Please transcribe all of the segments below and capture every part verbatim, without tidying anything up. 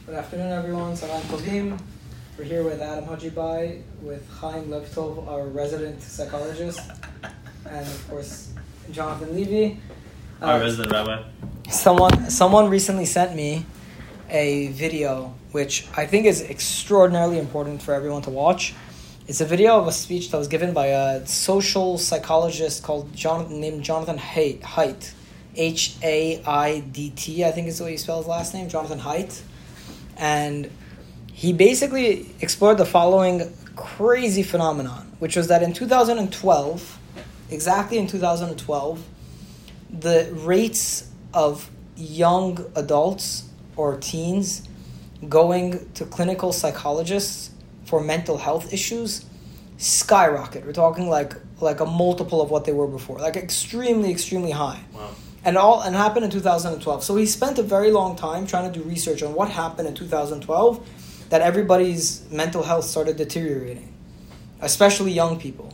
Good afternoon, everyone. Salam Tovim. We're here with Adam Hajibai, with Chaim Levtov, our resident psychologist, and of course, Jonathan Levy. Uh, our resident rabbi. Someone, someone recently sent me a video which I think is extraordinarily important for everyone to watch. It's a video of a speech that was given by a social psychologist called John, named Jonathan Haidt. H A I D T, I think is the way you spell his last name, Jonathan Haidt. And he basically explored the following crazy phenomenon, which was that in two thousand twelve, exactly in two thousand twelve, the rates of young adults or teens going to clinical psychologists for mental health issues skyrocket. We're talking like like a multiple of what they were before, like extremely, extremely high. Wow. And all and happened in two thousand twelve. So he spent a very long time trying to do research on what happened in two thousand twelve that everybody's mental health started deteriorating, especially young people.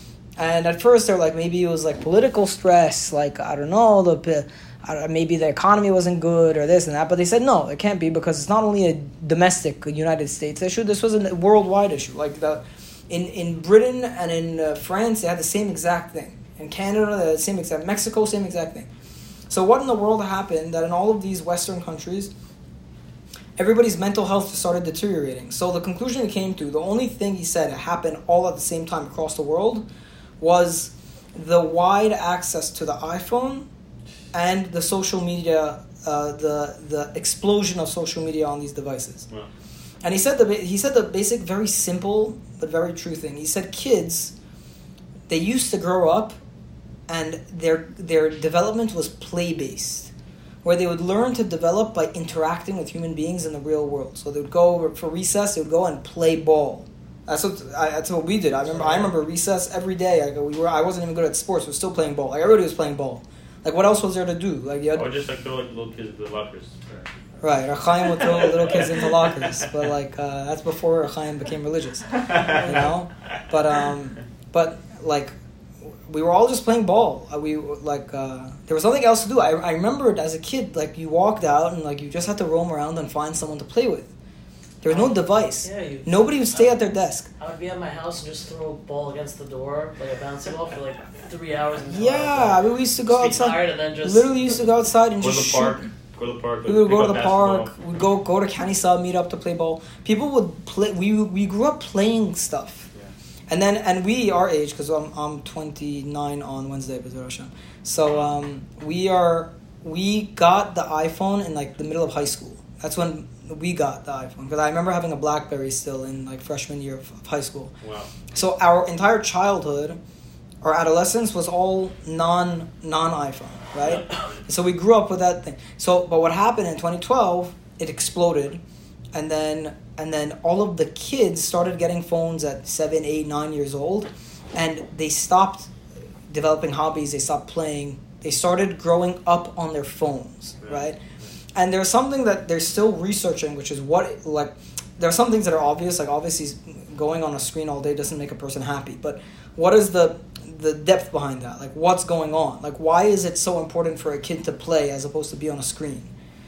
And at first they're like, maybe it was like political stress, like, I don't know, the uh, maybe the economy wasn't good or this and that. But they said, no, it can't be, because it's not only a domestic United States issue, this was a worldwide issue. Like the in, in Britain and in uh, France, they had the same exact thing. In Canada, the same exact, Mexico, same exact thing. So what in the world happened that in all of these Western countries, everybody's mental health started deteriorating? So the conclusion he came to, the only thing he said happened all at the same time across the world, was the wide access to the iPhone and the social media, uh, the the explosion of social media on these devices. Wow. And he said the he said the basic, very simple but very true thing. He said kids, they used to grow up, and their their development was play-based, where they would learn to develop by interacting with human beings in the real world. So they would go for recess, they would go and play ball. That's what I, that's what we did. I remember I remember recess every day. I go, we were I wasn't even good at sports. We were still playing ball. Like everybody was playing ball. Like what else was there to do? Like you had, or just like throw like little kids into the lockers. Right, or Chaim would throw little kids into lockers, but like uh, that's before Chaim became religious, you know. But um, but like. We were all just playing ball. We like uh, there was nothing else to do. I I remembered as a kid, like you walked out and like you just had to roam around and find someone to play with. There was no device. Yeah, you, Nobody would stay at their desk. I would be at my house and just throw a ball against the door, like a bouncing ball, for like three hours. Until Yeah, I, I mean, we used to go just be outside. tired and then just Literally used to go outside and go just to the park. shoot. Go to the park. We would go to the basketball. park. We'd go go to County Sub, meet up to play ball. People would play. We we grew up playing stuff. And then, and we, our age, because I'm I'm twenty-nine on Wednesday, B'ezras Hashem. So um, we are we got the iPhone in like the middle of high school. That's when we got the iPhone, because I remember having a BlackBerry still in like freshman year of, of high school. Wow. So our entire childhood, our adolescence was all non non iPhone, right? So we grew up with that thing. So, but what happened in twenty twelve? It exploded, and then. And then all of the kids started getting phones at seven, eight, nine years old, and they stopped developing hobbies. They stopped playing. They started growing up on their phones, right? And there's something that they're still researching, which is what, like, there are some things that are obvious. Like, obviously, going on a screen all day doesn't make a person happy. But what is the the depth behind that? Like, what's going on? Like, why is it so important for a kid to play as opposed to be on a screen?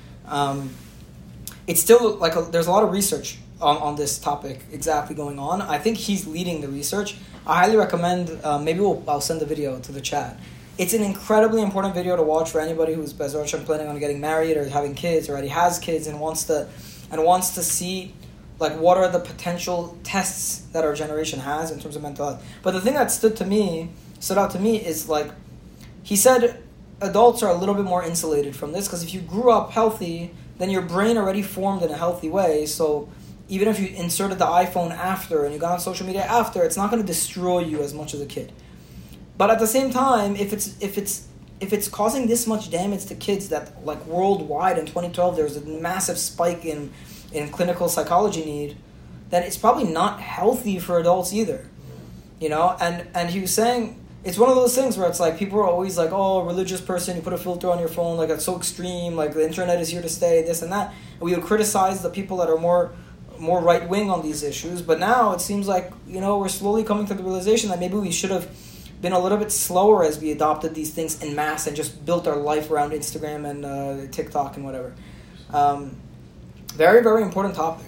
Um, it's still, like, a, there's a lot of research on, on this topic exactly going on. I think he's leading the research. I highly recommend, uh, maybe we'll, I'll send the video to the chat. It's an incredibly important video to watch for anybody who's B'ezras Hashem planning on getting married or having kids, or already has kids and wants to and wants to see like what are the potential tests that our generation has in terms of mental health. But the thing that stood to me, stood out to me is like, he said adults are a little bit more insulated from this, because if you grew up healthy, then your brain already formed in a healthy way. So even if you inserted the iPhone after and you got on social media after, it's not going to destroy you as much as a kid. But at the same time, if it's if it's if it's causing this much damage to kids, that like worldwide in twenty twelve there's a massive spike in in clinical psychology need, then it's probably not healthy for adults either. You know, and and he was saying it's one of those things where it's like people are always like, oh, religious person, you put a filter on your phone, like it's so extreme, like the internet is here to stay, this and that. And we would criticize the people that are more more right wing on these issues, but now it seems like, you know, we're slowly coming to the realization that maybe we should have been a little bit slower as we adopted these things en masse and just built our life around Instagram and uh, TikTok and whatever. Um, Very, very important topic.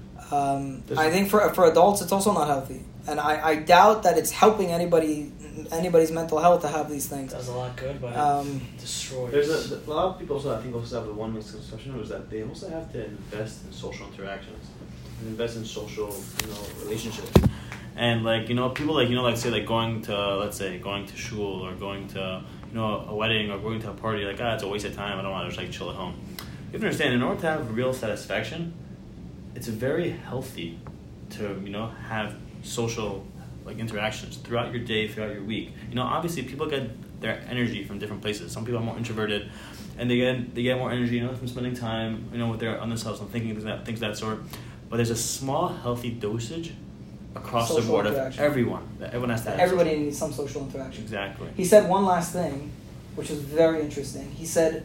Um, There's- I think for for adults, it's also not healthy, and I, I doubt that it's helping anybody anybody's mental health to have these It things. does a lot good, but Um, it destroys. There's a, a lot of people also, I think, also have the one misconception was that they also have to invest in social interactions, and invest in social, you know, relationships. And like you know, people like you know, like say like going to let's say going to shul or going to you know a wedding or going to a party. Like ah, it's a waste of time. I don't want to just like chill at home. You have to understand, in order to have real satisfaction, it's very healthy to you know have social like interactions throughout your day, throughout your week. You know, obviously people get their energy from different places. Some people are more introverted, and they get they get more energy, you know, from spending time, you know, with their on themselves and thinking things that things of that sort. But there's a small healthy dosage across Social the board of interaction. everyone. That everyone has to have. Everybody needs some social interaction. Exactly. He said one last thing, which is very interesting. He said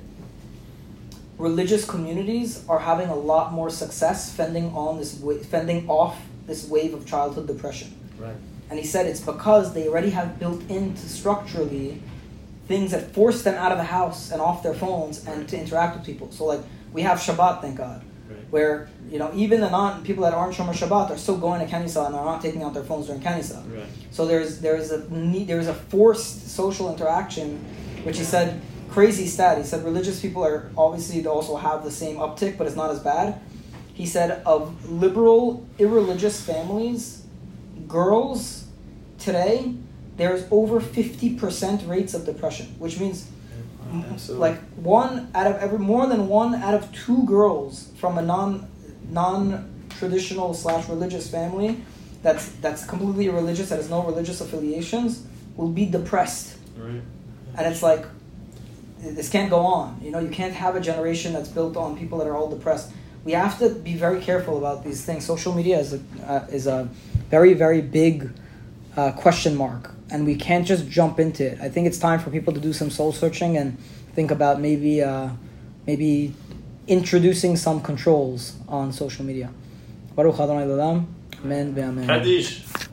religious communities are having a lot more success fending on this wa- fending off this wave of childhood depression. Right. And he said it's because they already have built into structurally things that force them out of the house and off their phones and to interact with people. So like we have Shabbat, thank God, Right. where you know even the non people that aren't Shomer Shabbat are still going to Kenisa and are not taking out their phones during Kenisa. Right. So there's there's a need there's a forced social interaction, which he said crazy stat. He said religious people are obviously they also have the same uptick, but it's not as bad. He said of liberal, irreligious families, girls today there's over fifty percent rates of depression, which means m- Absolutely. like one out of every more than one out of two girls from a non non traditional slash religious family that's that's completely religious, that has no religious affiliations, will be depressed. Right. And it's like this can't go on. You know, you can't have a generation that's built on people that are all depressed. We have to be very careful about these things. Social media is a uh, is a very very big uh, question mark, and we can't just jump into it. I think it's time for people to do some soul searching and think about maybe uh, maybe introducing some controls on social media. Baruch Adonai L'olam. Amen. Ve'amen. Kaddish.